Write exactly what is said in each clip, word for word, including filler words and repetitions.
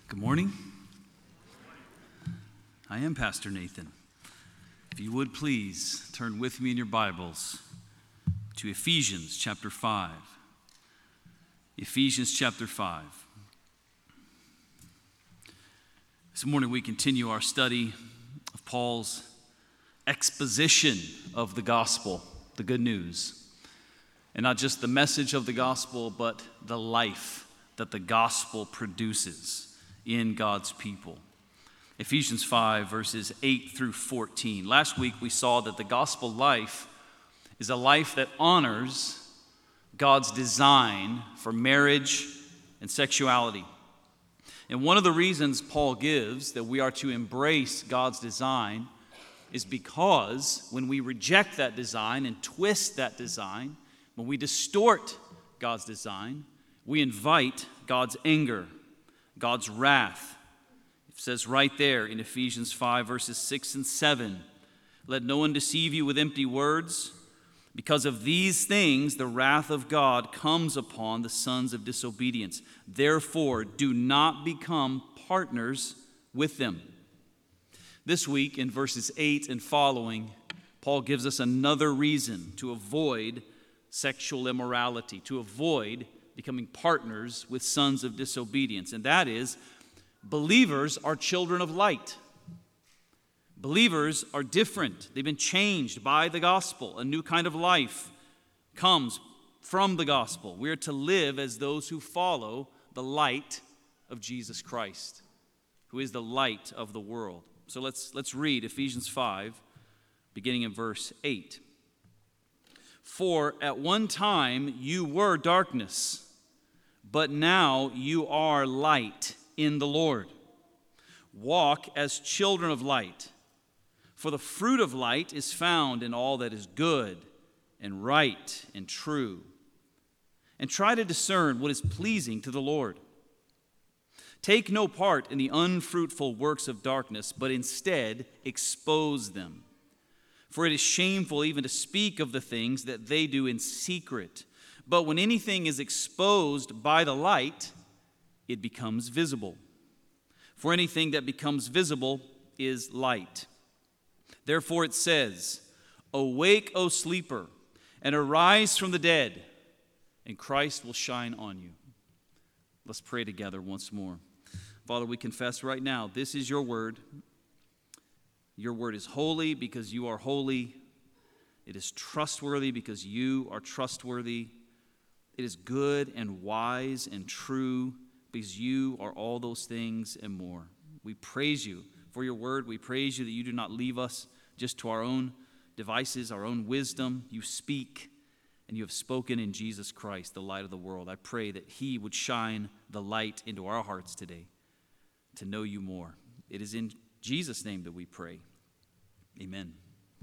Good morning. I am Pastor Nathan. If you would please turn with me in your Bibles to Ephesians chapter five. Ephesians chapter five. This morning we continue our study of Paul's exposition of the gospel, the good news. And not just the message of the gospel, but the life that the gospel produces in God's people. Ephesians five, verses eight through fourteen. Last week we saw that the gospel life is a life that honors God's design for marriage and sexuality. And one of the reasons Paul gives that we are to embrace God's design is because when we reject that design and twist that design, when we distort God's design, we invite God's anger, God's wrath. It says right there in Ephesians five, verses six and seven, "Let no one deceive you with empty words. Because of these things, the wrath of God comes upon the sons of disobedience. Therefore, do not become partners with them." This week, in verses eight and following, Paul gives us another reason to avoid sexual immorality, to avoid becoming partners with sons of disobedience. And that is, believers are children of light. Believers are different. They've been changed by the gospel. A new kind of life comes from the gospel. We are to live as those who follow the light of Jesus Christ, who is the light of the world. So let's, let's read Ephesians five, beginning in verse eight. "For at one time you were darkness, but now you are light in the Lord. Walk as children of light. For the fruit of light is found in all that is good and right and true. And try to discern what is pleasing to the Lord. Take no part in the unfruitful works of darkness, but instead expose them. For it is shameful even to speak of the things that they do in secret. But when anything is exposed by the light, it becomes visible. For anything that becomes visible is light. Therefore it says, 'Awake, O sleeper, and arise from the dead, and Christ will shine on you.'" Let's pray together once more. Father, we confess right now, this is your word. Your word is holy because you are holy. It is trustworthy because you are trustworthy. It is good and wise and true because you are all those things and more. We praise you for your word. We praise you that you do not leave us just to our own devices, our own wisdom. You speak, and you have spoken in Jesus Christ, the light of the world. I pray that he would shine the light into our hearts today to know you more. It is in Jesus' name that we pray. Amen.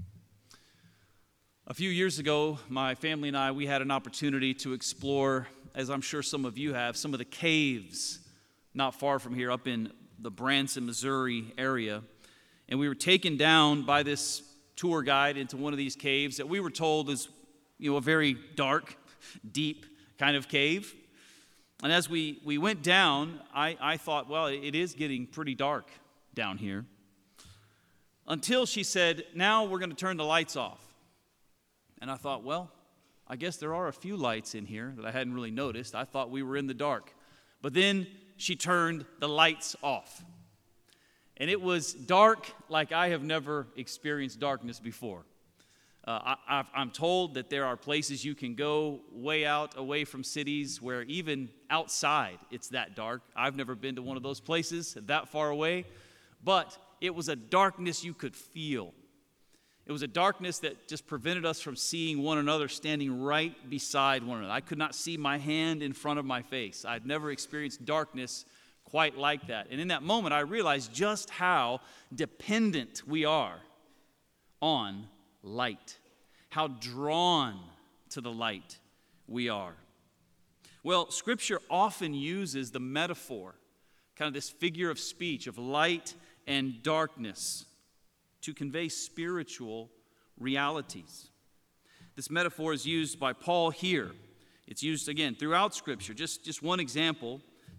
A few years ago, my family and I, we had an opportunity to explore, as I'm sure some of you have, some of the caves not far from here up in the Branson, Missouri area. And we were taken down by this tour guide into one of these caves that we were told is, you know, a very dark, deep kind of cave. And as we, we went down, I, I thought, well, it is getting pretty dark down here. Until she said, "Now we're going to turn the lights off." And I thought, well, I guess there are a few lights in here that I hadn't really noticed. I thought we were in the dark. But then she turned the lights off. And it was dark like I have never experienced darkness before. Uh, I, I'm told that there are places you can go way out away from cities where even outside it's that dark. I've never been to one of those places that far away. But it was a darkness you could feel. It was a darkness that just prevented us from seeing one another standing right beside one another. I could not see my hand in front of my face. I'd never experienced darkness quite like that. And in that moment, I realized just how dependent we are on light, how drawn to the light we are. Well, Scripture often uses the metaphor, kind of this figure of speech of light and darkness, to convey spiritual realities. This metaphor is used by Paul here. It's used again throughout Scripture. Just, just one example,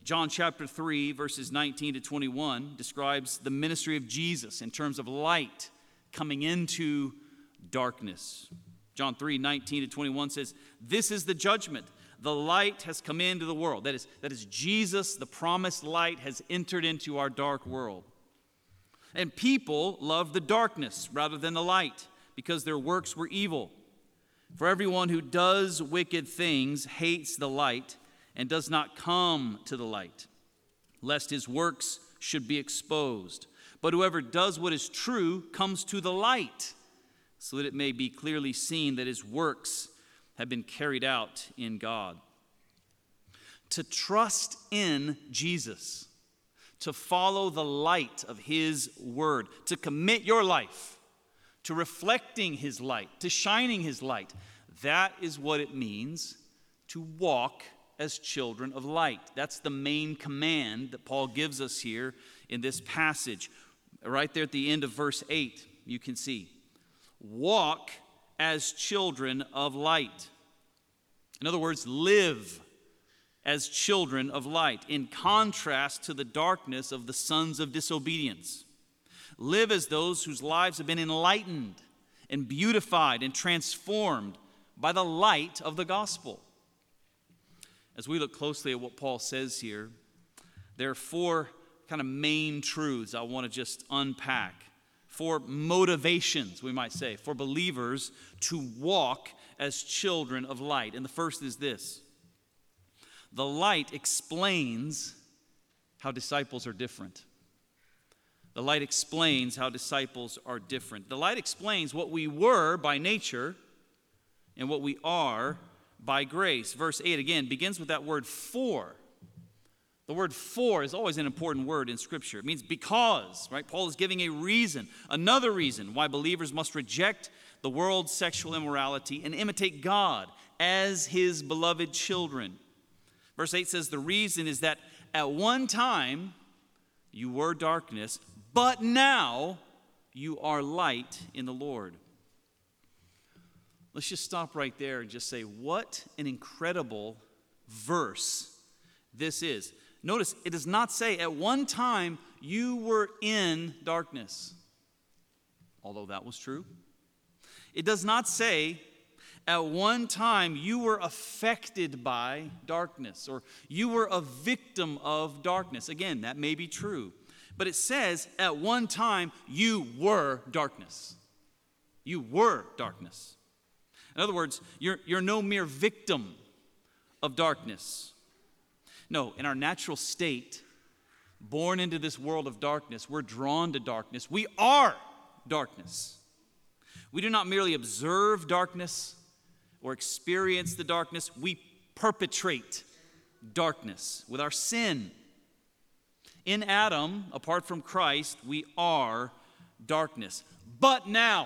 John chapter three, verses nineteen to twenty-one, describes the ministry of Jesus in terms of light coming into darkness. John three, nineteen to twenty-one says, "This is the judgment. The light has come into the world." That is, that is Jesus, the promised light, has entered into our dark world. And people loved the darkness rather than the light, because their works were evil. For everyone who does wicked things hates the light and does not come to the light, lest his works should be exposed. But whoever does what is true comes to the light, so that it may be clearly seen that his works have been carried out in God. To trust in Jesus, to follow the light of his word, to commit your life to reflecting his light, to shining his light, that is what it means to walk as children of light. That's the main command that Paul gives us here in this passage. Right there at the end of verse eight, you can see, walk as children of light. In other words, live as children of light, in contrast to the darkness of the sons of disobedience. Live as those whose lives have been enlightened and beautified and transformed by the light of the gospel. As we look closely at what Paul says here, there are four kind of main truths I want to just unpack. Four motivations, we might say, for believers to walk as children of light. And the first is this: the light explains how disciples are different. The light explains how disciples are different. The light explains what we were by nature and what we are by grace. Verse eight again begins with that word for. The word for is always an important word in Scripture. It means because, right? Paul is giving a reason, another reason why believers must reject the world's sexual immorality and imitate God as his beloved children. Verse eight says the reason is that at one time you were darkness, but now you are light in the Lord. Let's just stop right there and just say, what an incredible verse this is. Notice, it does not say, at one time you were in darkness, although that was true. It does not say, at one time you were affected by darkness, or you were a victim of darkness. Again, that may be true. But it says, at one time you were darkness. You were darkness. In other words, you're, you're no mere victim of darkness. No, in our natural state, born into this world of darkness, we're drawn to darkness. We are darkness. We do not merely observe darkness or experience the darkness. We perpetrate darkness with our sin. In Adam, apart from Christ, we are darkness. But now,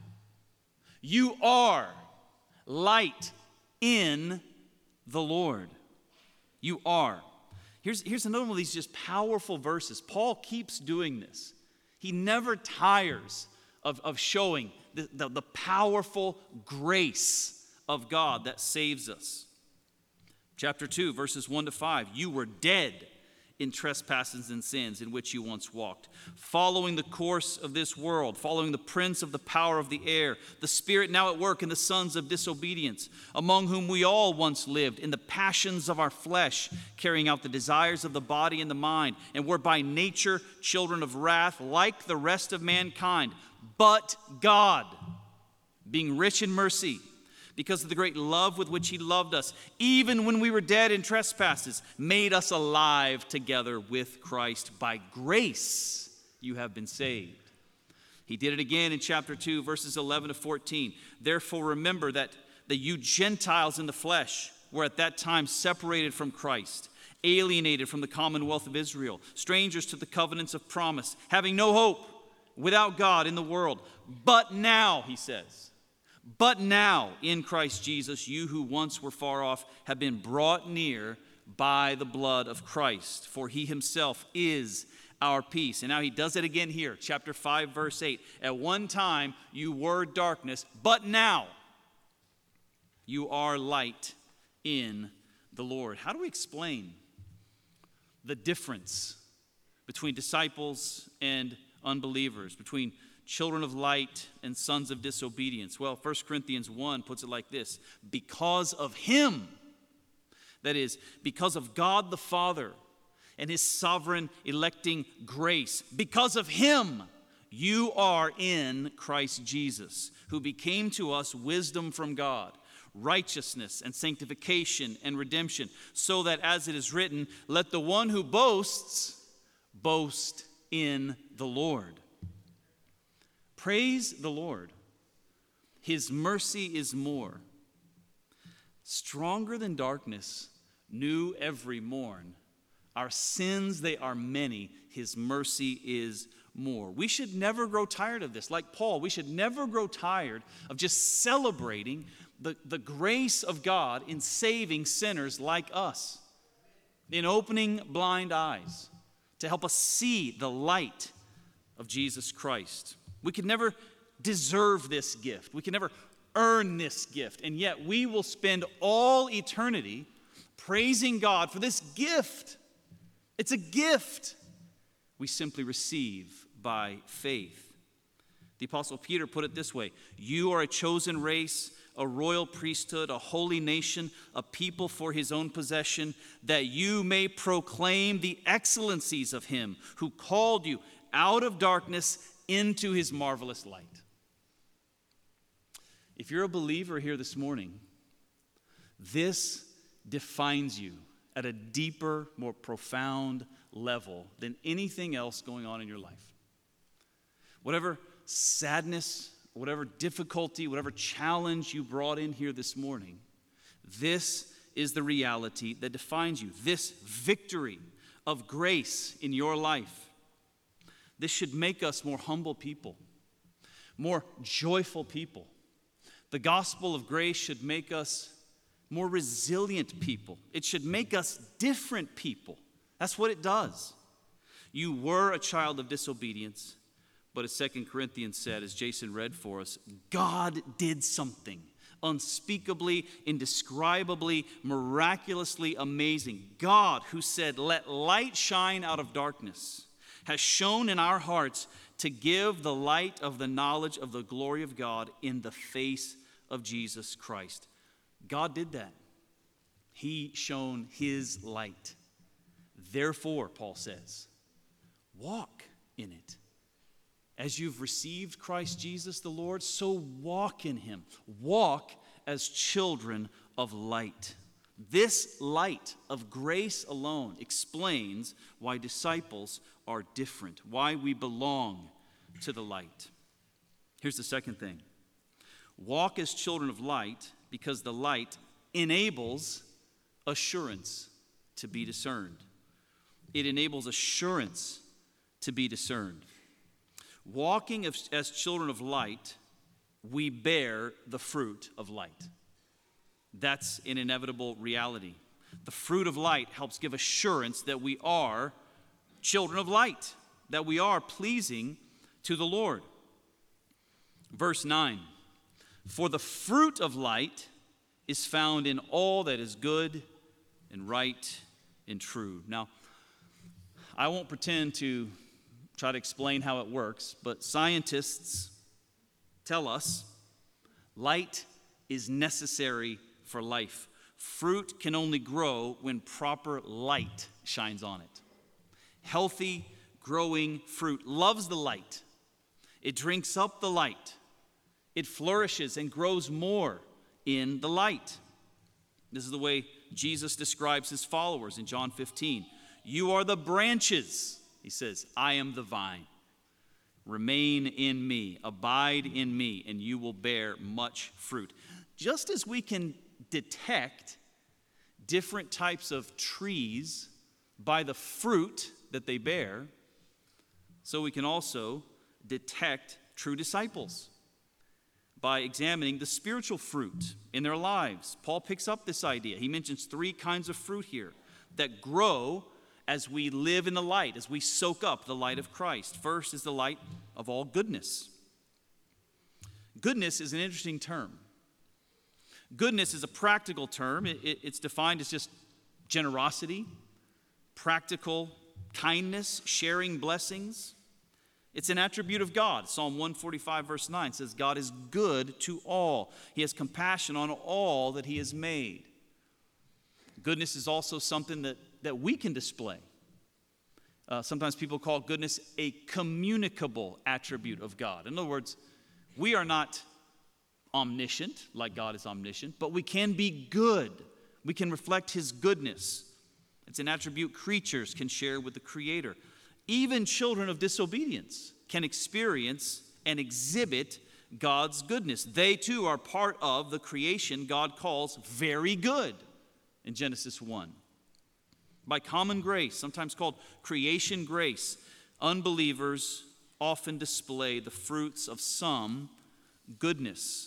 you are light in the Lord. You are. Here's, here's another one of these just powerful verses. Paul keeps doing this. He never tires of, of showing the, the, the powerful grace of God that saves us. Chapter two, verses one to five. You were dead in trespasses and sins in which you once walked, following the course of this world, following the prince of the power of the air, the spirit now at work in the sons of disobedience, among whom we all once lived in the passions of our flesh, carrying out the desires of the body and the mind, and were by nature children of wrath like the rest of mankind. But God, being rich in mercy, because of the great love with which he loved us, even when we were dead in trespasses, made us alive together with Christ. By grace you have been saved. He did it again in chapter two, verses eleven to fourteen. Therefore remember that, that you Gentiles in the flesh were at that time separated from Christ, alienated from the commonwealth of Israel, strangers to the covenants of promise, having no hope, without God in the world. But now, he says, But now, in Christ Jesus, you who once were far off have been brought near by the blood of Christ, for he himself is our peace. And now he does it again here, chapter five, verse eight. At one time you were darkness, but now you are light in the Lord. How do we explain the difference between disciples and unbelievers, between children of light and sons of disobedience? Well, First Corinthians one puts it like this: because of him, that is, because of God the Father and his sovereign electing grace, because of him, you are in Christ Jesus, who became to us wisdom from God, righteousness and sanctification and redemption, so that, as it is written, let the one who boasts boast in the Lord. Praise the Lord. His mercy is more. Stronger than darkness, new every morn. Our sins, they are many. His mercy is more. We should never grow tired of this. Like Paul, we should never grow tired of just celebrating the, the grace of God in saving sinners like us, in opening blind eyes to help us see the light of Jesus Christ. We can never deserve this gift. We can never earn this gift. And yet we will spend all eternity praising God for this gift. It's a gift we simply receive by faith. The Apostle Peter put it this way: you are a chosen race, a royal priesthood, a holy nation, a people for his own possession, that you may proclaim the excellencies of him who called you out of darkness into his marvelous light. If you're a believer here this morning, this defines you at a deeper, more profound level than anything else going on in your life. Whatever sadness, whatever difficulty, whatever challenge you brought in here this morning, this is the reality that defines you. This victory of grace in your life. This should make us more humble people, more joyful people. The gospel of grace should make us more resilient people. It should make us different people. That's what it does. You were a child of disobedience, but as Second Corinthians said, as Jason read for us, God did something unspeakably, indescribably, miraculously amazing. God, who said, "Let light shine out of darkness," has shone in our hearts to give the light of the knowledge of the glory of God in the face of Jesus Christ. God did that. He shone his light. Therefore, Paul says, walk in it. As you've received Christ Jesus the Lord, so walk in him. Walk as children of light. This light of grace alone explains why disciples are different, why we belong to the light. Here's the second thing. Walk as children of light because the light enables assurance to be discerned. It enables assurance to be discerned. Walking as, as children of light, we bear the fruit of light. That's an inevitable reality. The fruit of light helps give assurance that we are children of light, that we are pleasing to the Lord. Verse nine, for the fruit of light is found in all that is good and right and true. Now, I won't pretend to try to explain how it works, but scientists tell us light is necessary for life. Fruit can only grow when proper light shines on it. Healthy, growing fruit loves the light. It drinks up the light. It flourishes and grows more in the light. This is the way Jesus describes his followers in John fifteen. You are the branches, he says, I am the vine. Remain in me, abide in me, and you will bear much fruit. Just as we can detect different types of trees by the fruit that they bear, so we can also detect true disciples by examining the spiritual fruit in their lives. Paul picks up this idea. He mentions three kinds of fruit here that grow as we live in the light, as we soak up the light of Christ. First is the light of all goodness. Goodness is an interesting term. Goodness is a practical term. It, it, it's defined as just generosity, practical kindness, sharing blessings. It's an attribute of God. Psalm one forty-five verse nine says, God is good to all. He has compassion on all that he has made. Goodness is also something that, that we can display. Uh, sometimes people call goodness a communicable attribute of God. In other words, we are not omniscient like God is omniscient, but we can be good. We can reflect his goodness. It's an attribute creatures can share with the Creator. Even children of disobedience can experience and exhibit God's goodness. They too are part of the creation God calls very good in Genesis one. By common grace, sometimes called creation grace, unbelievers often display the fruits of some goodness.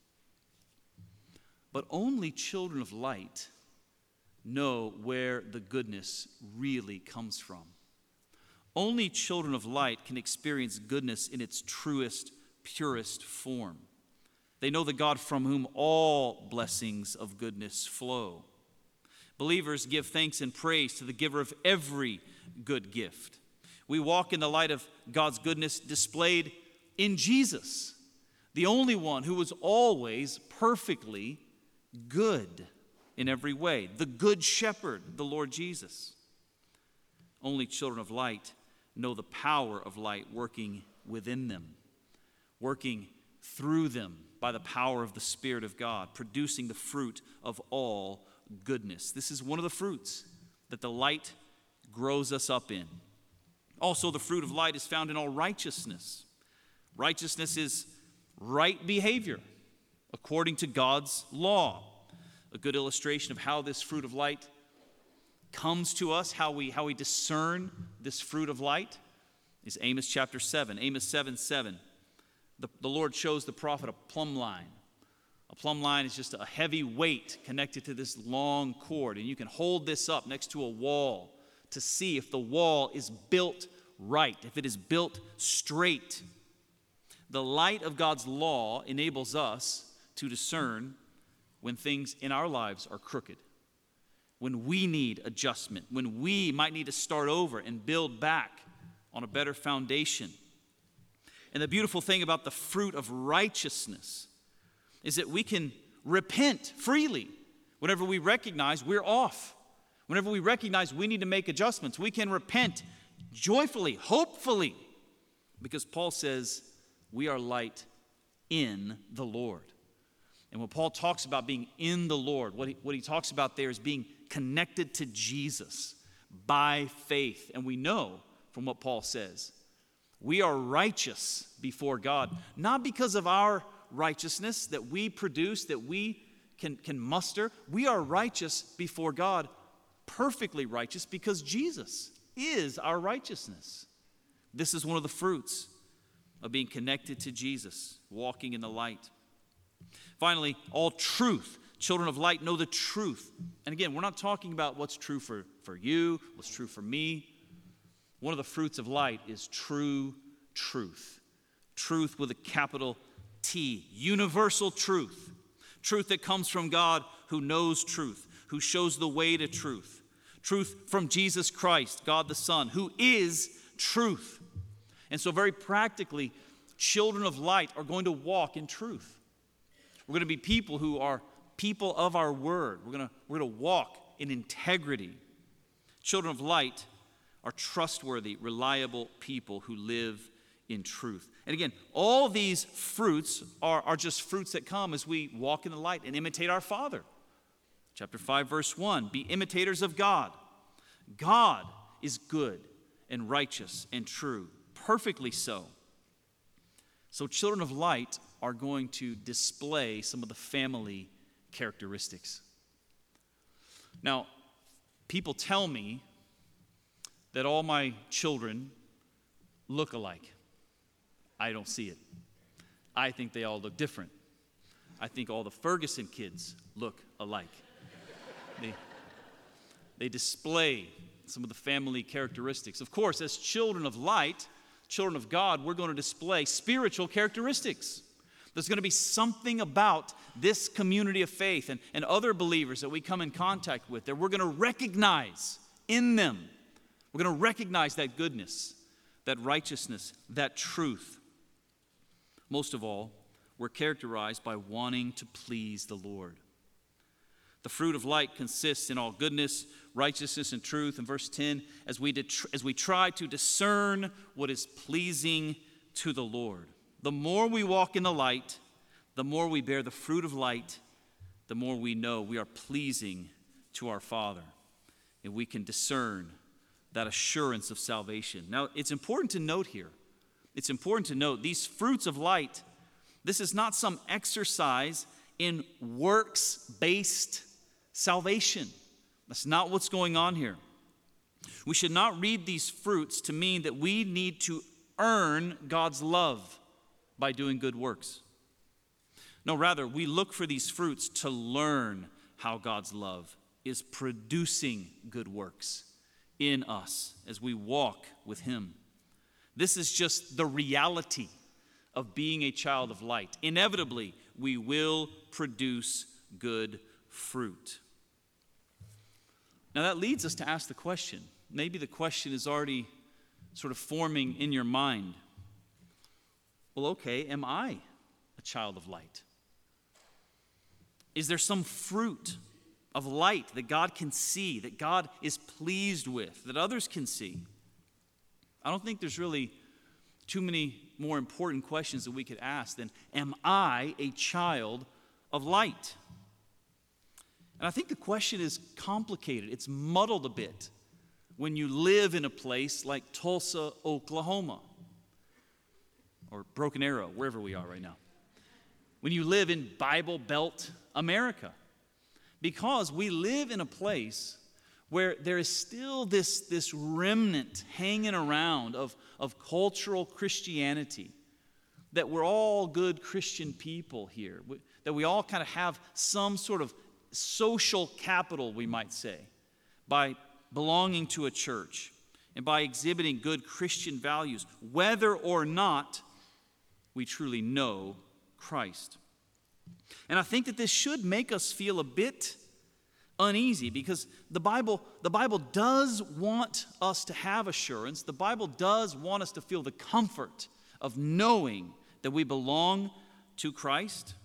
But only children of light know where the goodness really comes from. Only children of light can experience goodness in its truest, purest form. They know the God from whom all blessings of goodness flow. Believers give thanks and praise to the giver of every good gift. We walk in the light of God's goodness displayed in Jesus, the only one who was always perfectly good in every way, the good shepherd, the Lord Jesus. Only children of light know the power of light working within them, working through them by the power of the Spirit of God, producing the fruit of all goodness. This is one of the fruits that the light grows us up in. Also, the fruit of light is found in all righteousness. Righteousness is right behavior according to God's law. A good illustration of how this fruit of light comes to us, how we, how we discern this fruit of light, is Amos chapter seven. Amos seven seven. The, the Lord shows the prophet a plumb line. A plumb line is just a heavy weight connected to this long cord, and you can hold this up next to a wall to see if the wall is built right, if it is built straight. The light of God's law enables us to discern when things in our lives are crooked, when we need adjustment, when we might need to start over and build back on a better foundation. And the beautiful thing about the fruit of righteousness is that we can repent freely whenever we recognize we're off. Whenever we recognize we need to make adjustments, we can repent joyfully, hopefully, because Paul says we are light in the Lord. And when Paul talks about being in the Lord, what he, what he talks about there is being connected to Jesus by faith. And we know from what Paul says, we are righteous before God, not because of our righteousness that we produce, that we can, can muster. We are righteous before God, perfectly righteous, because Jesus is our righteousness. This is one of the fruits of being connected to Jesus, walking in the light. Finally, all truth. Children of light know the truth. And again, we're not talking about what's true for, for you, what's true for me. One of the fruits of light is true truth. Truth with a capital T. Universal truth. Truth that comes from God who knows truth, who shows the way to truth. Truth from Jesus Christ, God the Son, who is truth. And so very practically, children of light are going to walk in truth. We're going to be people who are people of our word. We're going to, we're going to walk in integrity. Children of light are trustworthy, reliable people who live in truth. And again, all these fruits are, are just fruits that come as we walk in the light and imitate our Father. Chapter five, verse one, be imitators of God. God is good and righteous and true, perfectly so. So children of light are going to display some of the family characteristics. Now, people tell me that all my children look alike. I don't see it. I think they all look different. I think all the Ferguson kids look alike. They, they display some of the family characteristics. Of course, as children of light, children of God, we're going to display spiritual characteristics. There's going to be something about this community of faith and, and other believers that we come in contact with that we're going to recognize in them We're going to recognize that goodness, that righteousness, that truth. Most of all, we're characterized by wanting to please the Lord. The fruit of light consists in all goodness, righteousness, and truth. In verse ten, as we, did, as we try to discern what is pleasing to the Lord. The more we walk in the light, the more we bear the fruit of light, the more we know we are pleasing to our Father. And we can discern that assurance of salvation. Now, it's important to note here, it's important to note these fruits of light, this is not some exercise in works-based salvation. That's not what's going on here. We should not read these fruits to mean that we need to earn God's love by doing good works. No, rather, we look for these fruits to learn how God's love is producing good works in us as we walk with Him. This is just the reality of being a child of light. Inevitably, we will produce good fruit. Now that leads us to ask the question. Maybe the question is already sort of forming in your mind. Well, okay, am I a child of light? Is there some fruit of light that God can see, that God is pleased with, that others can see? I don't think there's really too many more important questions that we could ask than, am I a child of light? And I think the question is complicated. It's muddled a bit when you live in a place like Tulsa, Oklahoma, or Broken Arrow, wherever we are right now. When you live in Bible Belt America. Because we live in a place where there is still this, this remnant hanging around of, of cultural Christianity, that we're all good Christian people here, that we all kind of have some sort of social capital, we might say, by belonging to a church and by exhibiting good Christian values, whether or not we truly know Christ. And I think that this should make us feel a bit uneasy, because the Bible, the Bible does want us to have assurance. The Bible does want us to feel the comfort of knowing that we belong to Christ.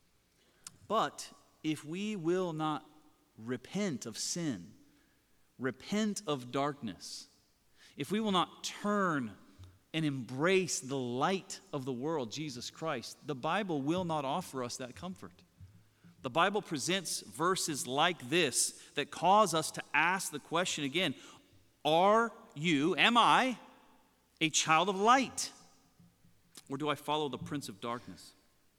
But if we will not repent of sin, repent of darkness, if we will not turn and embrace the light of the world, Jesus Christ, the Bible will not offer us that comfort. The Bible presents verses like this that cause us to ask the question again, are you, am I, a child of light? Or do I follow the prince of darkness?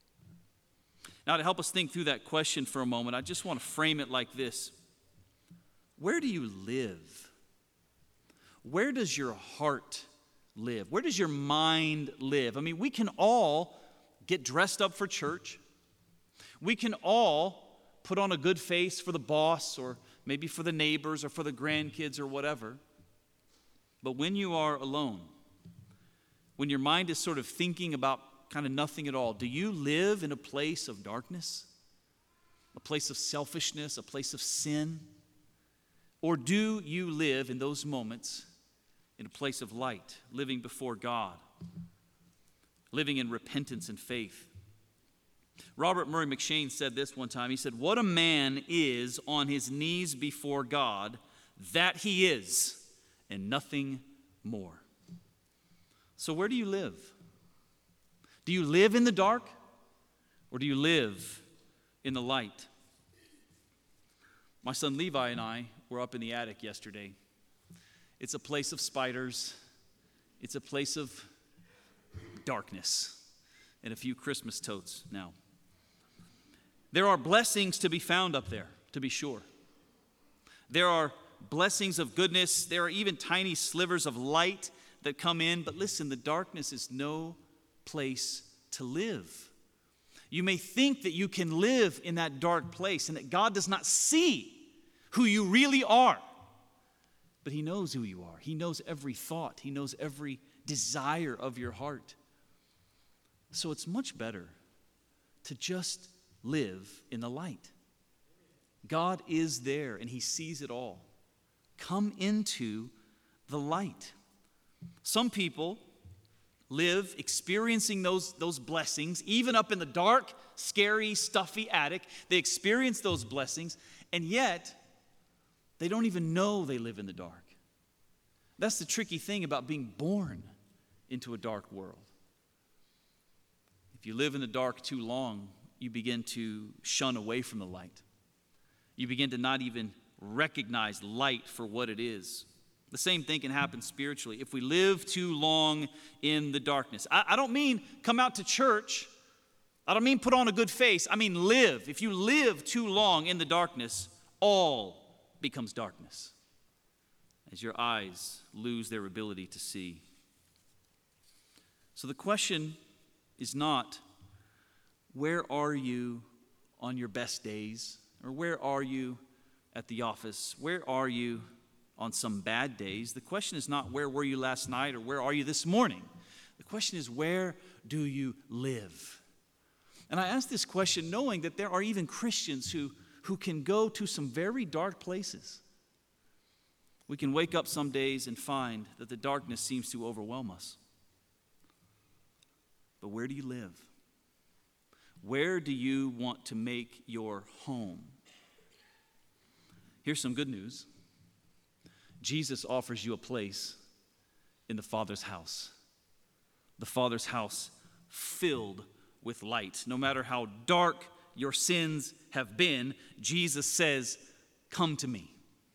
Now, to help us think through that question for a moment, I just want to frame it like this. Where do you live? Where does your heart live? Where does your mind live? I mean, we can all get dressed up for church. We can all put on a good face for the boss, or maybe for the neighbors, or for the grandkids, or whatever. But when you are alone, when your mind is sort of thinking about kind of nothing at all, do you live in a place of darkness? A place of selfishness, a place of sin? Or do you live in those moments in a place of light, living before God, living in repentance and faith? Robert Murray McShane said this one time. He said, "What a man is on his knees before God, that he is, and nothing more." So where do you live? Do you live in the dark, or do you live in the light? My son Levi and I were up in the attic yesterday. It's a place of spiders. It's a place of darkness and a few Christmas totes now. There are blessings to be found up there, to be sure. There are blessings of goodness. There are even tiny slivers of light that come in. But listen, the darkness is no place to live. You may think that you can live in that dark place and that God does not see who you really are. But He knows who you are. He knows every thought. He knows every desire of your heart. So it's much better to just live in the light. God is there and He sees it all. Come into the light. Some people live experiencing those, those blessings, even up in the dark, scary, stuffy attic. They experience those blessings, and yet they don't even know they live in the dark. That's the tricky thing about being born into a dark world. If you live in the dark too long, you begin to shun away from the light. You begin to not even recognize light for what it is. The same thing can happen spiritually. If we live too long in the darkness, I, I don't mean come out to church. I don't mean put on a good face. I mean live. If you live too long in the darkness, all becomes darkness as your eyes lose their ability to see. So the question is not, where are you on your best days? Or where are you at the office? Where are you on some bad days? The question is not, where were you last night or where are you this morning? The question is, where do you live? And I ask this question knowing that there are even Christians who, who can go to some very dark places. We can wake up some days and find that the darkness seems to overwhelm us. But where do you live? Where do you want to make your home? Here's some good news. Jesus offers you a place in the Father's house. The Father's house filled with light. No matter how dark your sins have been, Jesus says, come to me.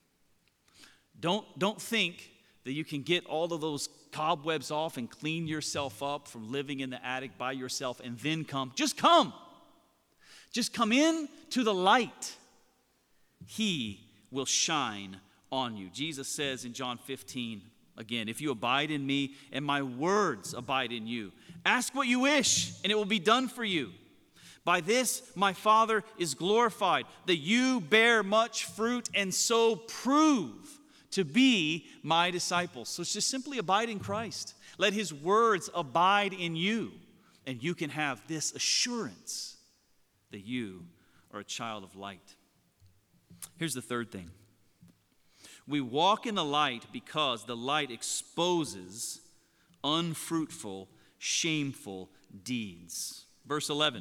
Don't, don't think that you can get all of those cobwebs off and clean yourself up from living in the attic by yourself and then come. Just come. Just come in to the light. He will shine on you. Jesus says in John fifteen, again, if you abide in me and my words abide in you, ask what you wish and it will be done for you. By this my Father is glorified, that you bear much fruit and so prove to be my disciples. So just simply abide in Christ. Let his words abide in you, and you can have this assurance that you are a child of light. Here's the third thing. We walk in the light because the light exposes unfruitful, shameful deeds. Verse eleven.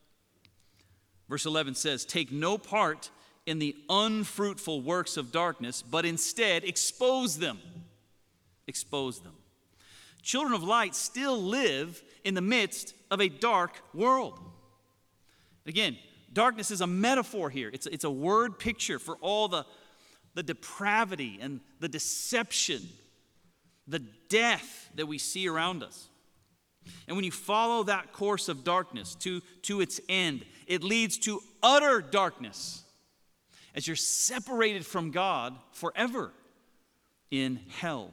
Verse eleven says, take no part in the unfruitful works of darkness, but instead expose them. Expose them. Children of light still live in the midst of a dark world. Again, darkness is a metaphor here. It's, it's a word picture for all the, the depravity and the deception, the death that we see around us. And when you follow that course of darkness to, to its end, it leads to utter darkness as you're separated from God forever in hell.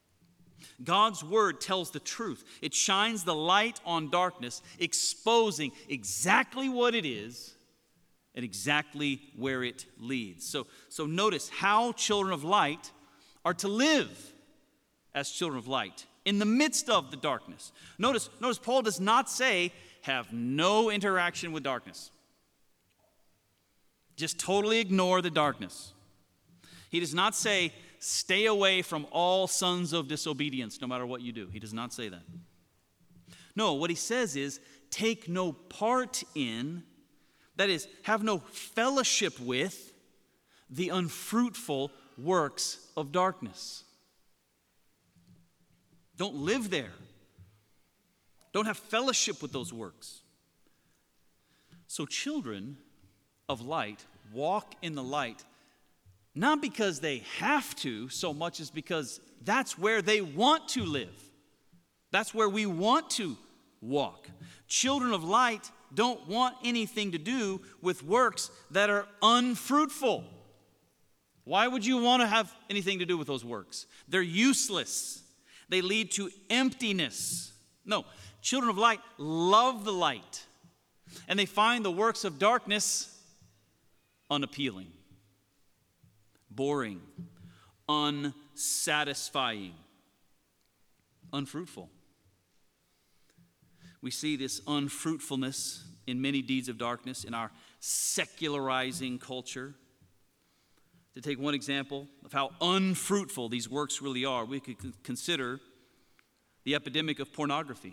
God's word tells the truth. It shines the light on darkness, exposing exactly what it is and exactly where it leads. So, so notice how children of light are to live as children of light in the midst of the darkness. Notice, notice Paul does not say, have no interaction with darkness. Just totally ignore the darkness. He does not say, stay away from all sons of disobedience, no matter what you do. He does not say that. No, what he says is, take no part in, that is, have no fellowship with the unfruitful works of darkness. Don't live there. Don't have fellowship with those works. So children of light walk in the light, not because they have to so much as because that's where they want to live. That's where we want to walk. Children of light don't want anything to do with works that are unfruitful. Why would you want to have anything to do with those works? They're useless. They lead to emptiness. No, children of light love the light, and they find the works of darkness unappealing, boring, unsatisfying, unfruitful. We see this unfruitfulness in many deeds of darkness in our secularizing culture. To take one example of how unfruitful these works really are, we could consider the epidemic of pornography.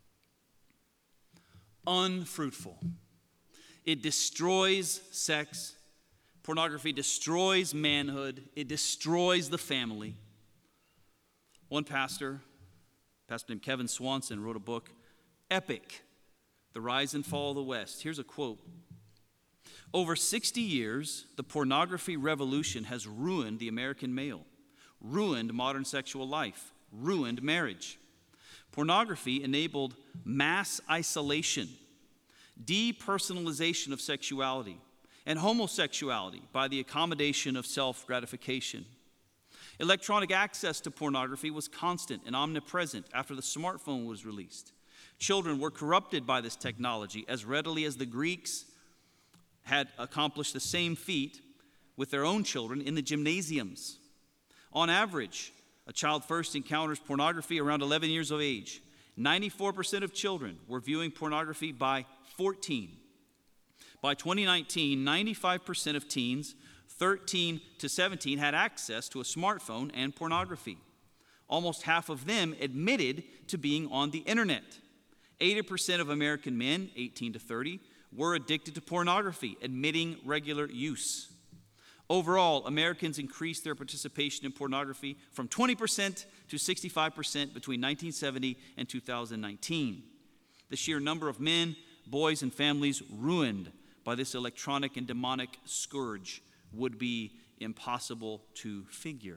Unfruitful. It destroys sex. Pornography destroys manhood. It destroys the family. One pastor, pastor named Kevin Swanson, wrote a book, Epic, The Rise and Fall of the West. Here's a quote. Over sixty years, the pornography revolution has ruined the American male, ruined modern sexual life, ruined marriage. Pornography enabled mass isolation, depersonalization of sexuality, and homosexuality by the accommodation of self-gratification. Electronic access to pornography was constant and omnipresent after the smartphone was released. Children were corrupted by this technology as readily as the Greeks had accomplished the same feat with their own children in the gymnasiums. On average, a child first encounters pornography around eleven years of age. ninety-four percent of children were viewing pornography by fourteen. By twenty nineteen, ninety-five percent of teens thirteen to seventeen had access to a smartphone and pornography. Almost half of them admitted to being on the internet. eighty percent of American men, eighteen to thirty, were addicted to pornography, admitting regular use. Overall, Americans increased their participation in pornography from twenty percent to sixty-five percent between nineteen seventy and two thousand nineteen. The sheer number of men, boys, and families ruined by this electronic and demonic scourge would be impossible to figure.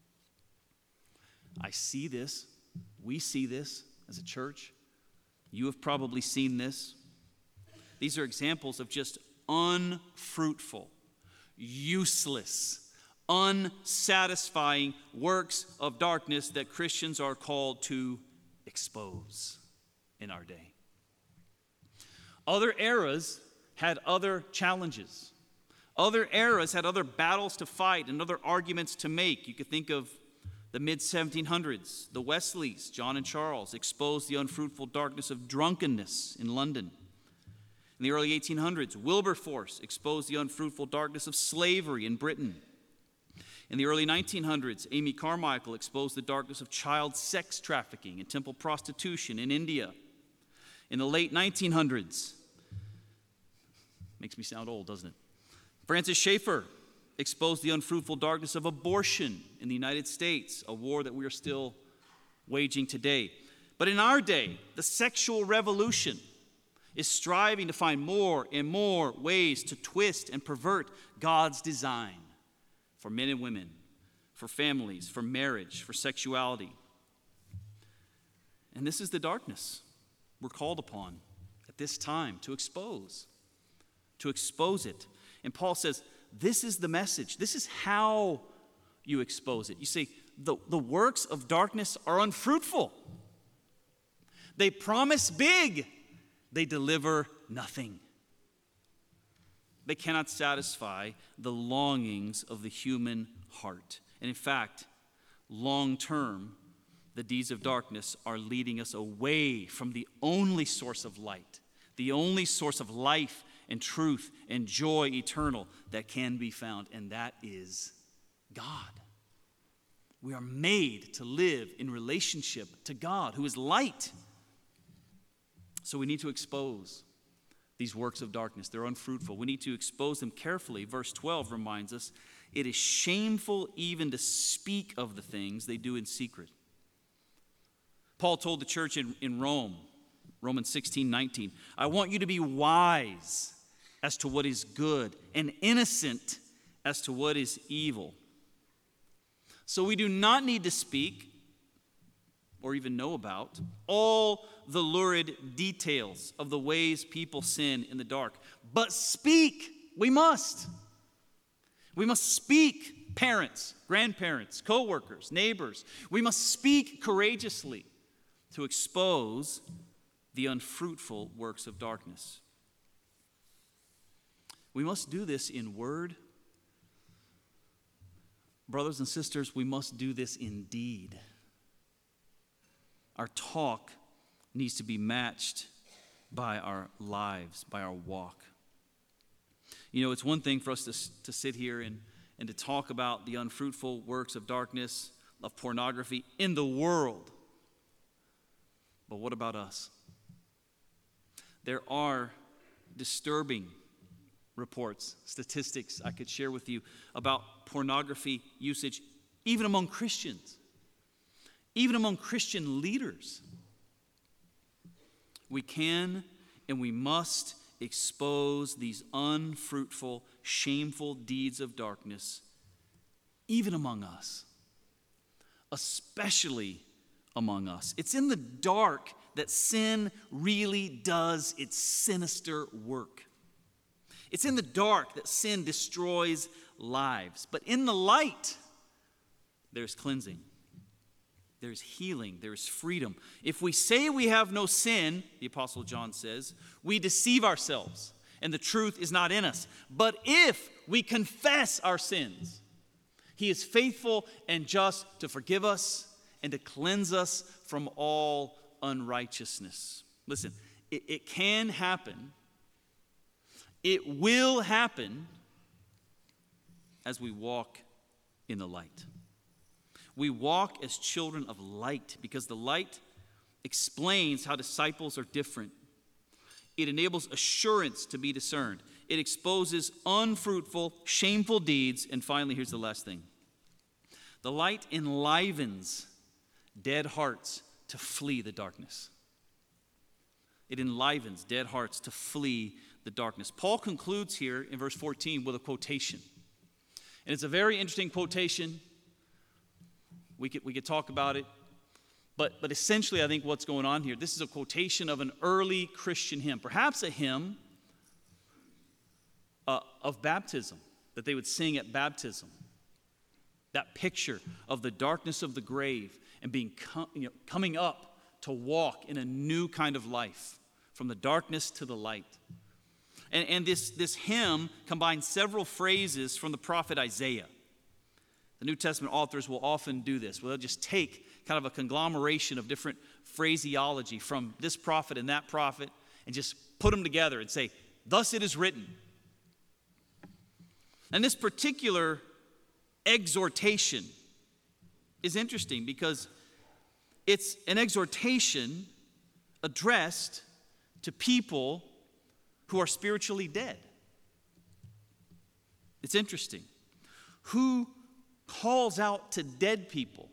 I see this. We see this as a church. You have probably seen this. These are examples of just unfruitful, useless, unsatisfying works of darkness that Christians are called to expose in our day. Other eras had other challenges. Other eras had other battles to fight and other arguments to make. You could think of the mid seventeen hundreds. The Wesleys, John and Charles, exposed the unfruitful darkness of drunkenness in London. In the early eighteen hundreds, Wilberforce exposed the unfruitful darkness of slavery in Britain. In the early nineteen hundreds, Amy Carmichael exposed the darkness of child sex trafficking and temple prostitution in India. In the late nineteen hundreds, makes me sound old, doesn't it? Francis Schaeffer exposed the unfruitful darkness of abortion in the United States, a war that we are still waging today. But in our day, the sexual revolution is striving to find more and more ways to twist and pervert God's design for men and women, for families, for marriage, for sexuality. And this is the darkness we're called upon at this time to expose, to expose it. And Paul says, this is the message. This is how you expose it. You see, the, the works of darkness are unfruitful. They promise big. They deliver nothing. They cannot satisfy the longings of the human heart. And in fact, long term, the deeds of darkness are leading us away from the only source of light, the only source of life and truth and joy eternal that can be found, and that is God. We are made to live in relationship to God, who is light. So we need to expose these works of darkness. They're unfruitful. We need to expose them carefully. Verse twelve reminds us, it is shameful even to speak of the things they do in secret. Paul told the church in, in Rome, Romans sixteen nineteen, I want you to be wise as to what is good and innocent as to what is evil. So we do not need to speak or even know about all the lurid details of the ways people sin in the dark. But speak, we must. We must speak, parents, grandparents, co-workers, neighbors. We must speak courageously to expose the unfruitful works of darkness. We must do this in word. Brothers and sisters, we must do this in deed. Our talk needs to be matched by our lives, by our walk. You know, it's one thing for us to, to sit here and, and to talk about the unfruitful works of darkness, of pornography in the world. But what about us? There are disturbing reports, statistics I could share with you about pornography usage even among Christians, even among Christian leaders. We can and we must expose these unfruitful, shameful deeds of darkness even among us, especially among us. It's in the dark that sin really does its sinister work. It's in the dark that sin destroys lives. But in the light, there's cleansing. There's healing. There's freedom. If we say we have no sin, the Apostle John says, we deceive ourselves, and the truth is not in us. But if we confess our sins, he is faithful and just to forgive us and to cleanse us from all unrighteousness. Listen, it, it can happen. It will happen as we walk in the light. We walk as children of light because the light explains how disciples are different. It enables assurance to be discerned. It exposes unfruitful, shameful deeds. And finally, here's the last thing. The light enlivens dead hearts to flee the darkness. It enlivens dead hearts to flee the darkness. Paul concludes here in verse fourteen with a quotation. And it's a very interesting quotation. We could, we could talk about it. But, but essentially, I think what's going on here, this is a quotation of an early Christian hymn, perhaps a hymn uh, of baptism that they would sing at baptism. That picture of the darkness of the grave and being com- you know, coming up to walk in a new kind of life, from the darkness to the light. And, and this, this hymn combines several phrases from the prophet Isaiah. The New Testament authors will often do this, where they'll just take kind of a conglomeration of different phraseology from this prophet and that prophet and just put them together and say, thus it is written. And this particular exhortation is interesting because it's an exhortation addressed to people who are spiritually dead. It's interesting. Who calls out to dead people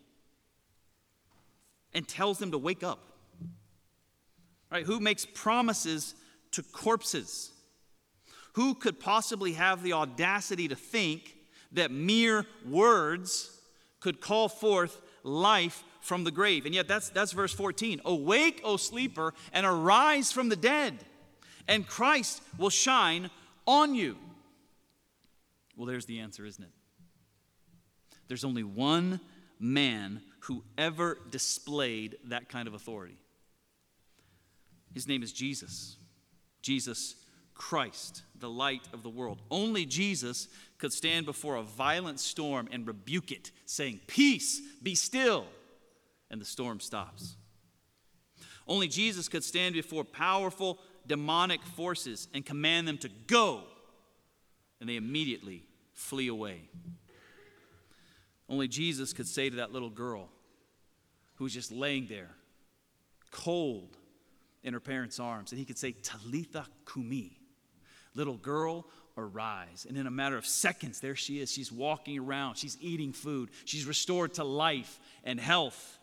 and tells them to wake up? Right? Who makes promises to corpses? Who could possibly have the audacity to think that mere words could call forth life from the grave? And yet that's, that's verse fourteen. Awake, O sleeper, and arise from the dead, and Christ will shine on you. Well, there's the answer, isn't it? There's only one man who ever displayed that kind of authority. His name is Jesus. Jesus Christ, the light of the world. Only Jesus could stand before a violent storm and rebuke it, saying, "Peace, be still," and the storm stops. Only Jesus could stand before powerful demonic forces and command them to go, and they immediately flee away. Only Jesus could say to that little girl who was just laying there, cold in her parents' arms, and he could say, "Talitha kumi," little girl, arise. And in a matter of seconds, there she is. She's walking around. She's eating food. She's restored to life and health.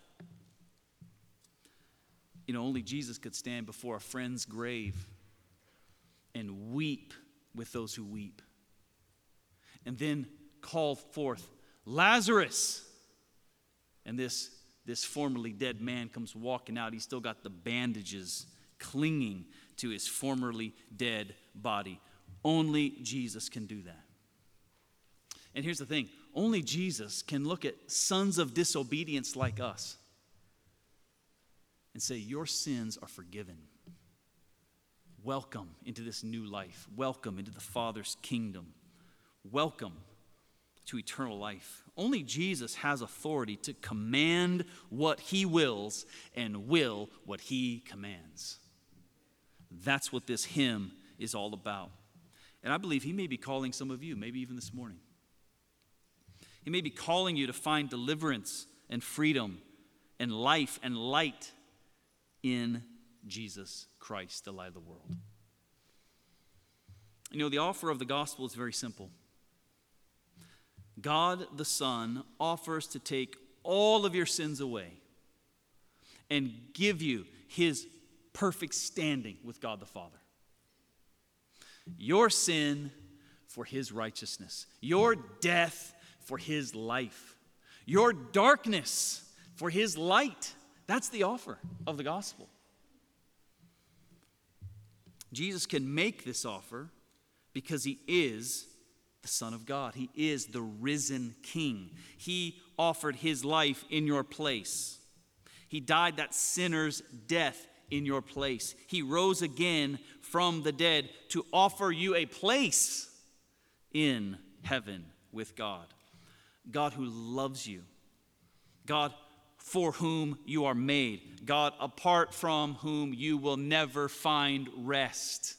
You know, only Jesus could stand before a friend's grave and weep with those who weep. And then call forth, "Lazarus!" And this, this formerly dead man comes walking out. He's still got the bandages clinging to his formerly dead body. Only Jesus can do that. And here's the thing. Only Jesus can look at sons of disobedience like us and say, "Your sins are forgiven. Welcome into this new life. Welcome into the Father's kingdom. Welcome to eternal life." Only Jesus has authority to command what he wills and will what he commands. That's what this hymn is all about. And I believe he may be calling some of you, maybe even this morning. He may be calling you to find deliverance and freedom and life and light in Jesus Christ, the light of the world. You know, the offer of the gospel is very simple. God the Son offers to take all of your sins away and give you his perfect standing with God the Father. Your sin for his righteousness. Your death for his life. Your darkness for his light. That's the offer of the gospel. Jesus can make this offer because he is the Son of God. He is the risen King. He offered his life in your place. He died that sinner's death in your place. He rose again from the dead to offer you a place in heaven with God. God who loves you. God for whom you are made. God apart from whom you will never find rest.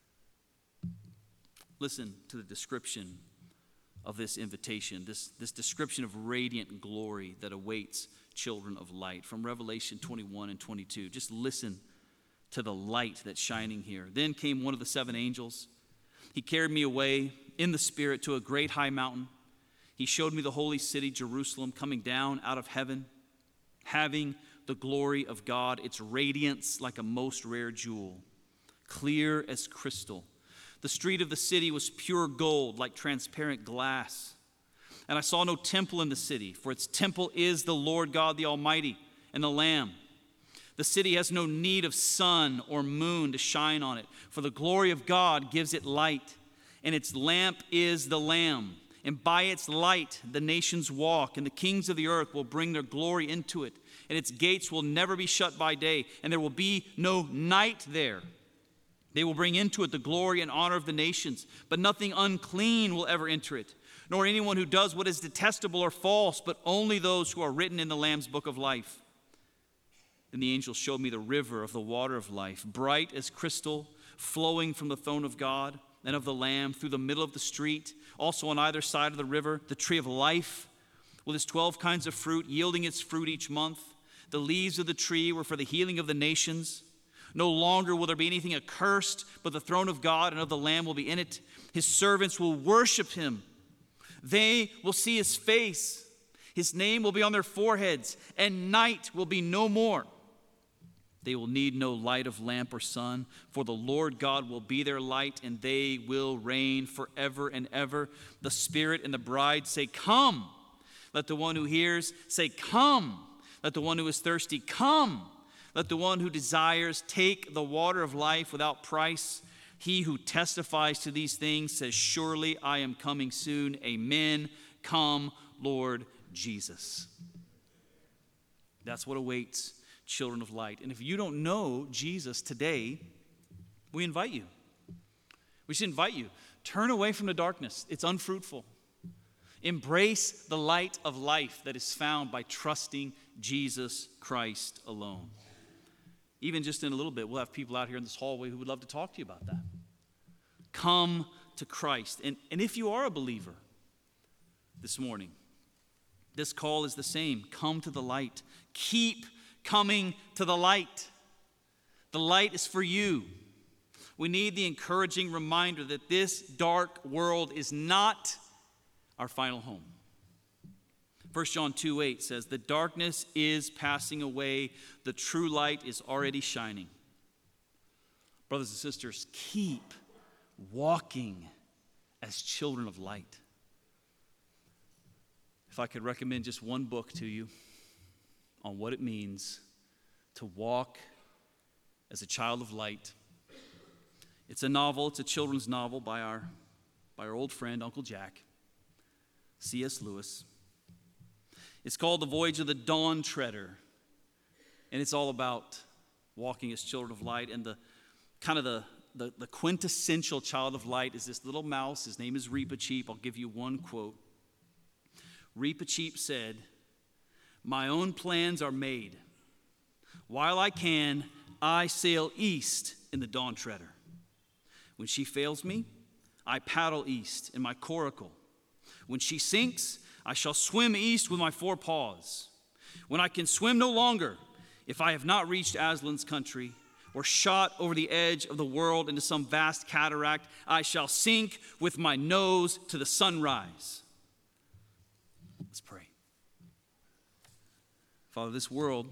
Listen to the description of this invitation, this, this description of radiant glory that awaits children of light from Revelation twenty-one and twenty-two. Just listen to the light that's shining here. Then came one of the seven angels. He carried me away in the Spirit to a great high mountain. He showed me the holy city, Jerusalem, coming down out of heaven, having the glory of God, its radiance like a most rare jewel, clear as crystal. The street of the city was pure gold, like transparent glass. And I saw no temple in the city, for its temple is the Lord God the Almighty and the Lamb. The city has no need of sun or moon to shine on it, for the glory of God gives it light, and its lamp is the Lamb. And by its light the nations walk, and the kings of the earth will bring their glory into it, and its gates will never be shut by day, and there will be no night there. They will bring into it the glory and honor of the nations, but nothing unclean will ever enter it, nor anyone who does what is detestable or false, but only those who are written in the Lamb's book of life. Then the angel showed me the river of the water of life, bright as crystal, flowing from the throne of God and of the Lamb through the middle of the street. Also on either side of the river, the tree of life, with its twelve kinds of fruit, yielding its fruit each month. The leaves of the tree were for the healing of the nations. No longer will there be anything accursed, but the throne of God and of the Lamb will be in it. His servants will worship him. They will see his face. His name will be on their foreheads, and night will be no more. They will need no light of lamp or sun, for the Lord God will be their light, and they will reign forever and ever. The Spirit and the bride say, "Come." Let the one who hears say, "Come." Let the one who is thirsty come. Let the one who desires take the water of life without price. He who testifies to these things says, "Surely I am coming soon." Amen. Come, Lord Jesus. That's what awaits children of light. And if you don't know Jesus today, we invite you. We should invite you. Turn away from the darkness. It's unfruitful. Embrace the light of life that is found by trusting Jesus Christ alone. Even just in a little bit, we'll have people out here in this hallway who would love to talk to you about that. Come to Christ. And, and if you are a believer this morning, this call is the same. Come to the light. Keep coming to the light. The light is for you. We need the encouraging reminder that this dark world is not our final home. First John two eight says, "The darkness is passing away. The true light is already shining." Brothers and sisters, keep walking as children of light. If I could recommend just one book to you on what it means to walk as a child of light, it's a novel, it's a children's novel by our, by our old friend, Uncle Jack, C S Lewis. It's called The Voyage of the Dawn Treader, and it's all about walking as children of light. And the kind of the, the, the quintessential child of light is this little mouse. His name is Reepicheep. I'll give you one quote. Reepicheep said, "My own plans are made. While I can, I sail east in the Dawn Treader. When she fails me, I paddle east in my coracle. When she sinks, I shall swim east with my four paws. When I can swim no longer, if I have not reached Aslan's country, or shot over the edge of the world into some vast cataract, I shall sink with my nose to the sunrise. Let's pray. Father, this world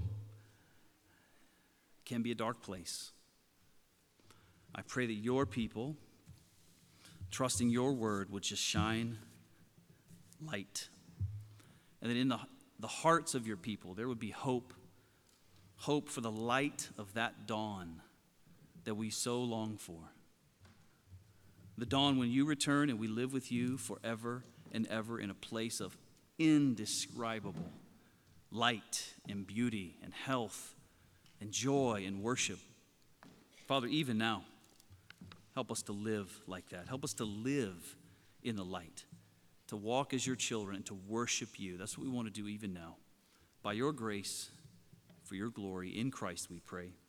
can be a dark place. I pray that your people, trusting your word, would just shine light. And that in the, the hearts of your people, there would be hope. Hope for the light of that dawn that we so long for. The dawn when you return and we live with you forever and ever in a place of indescribable light and beauty and health and joy and worship. Father, even now, help us to live like that. Help us to live in the light, to walk as your children and to worship you. That's what we want to do even now. By your grace, for your glory, in Christ we pray.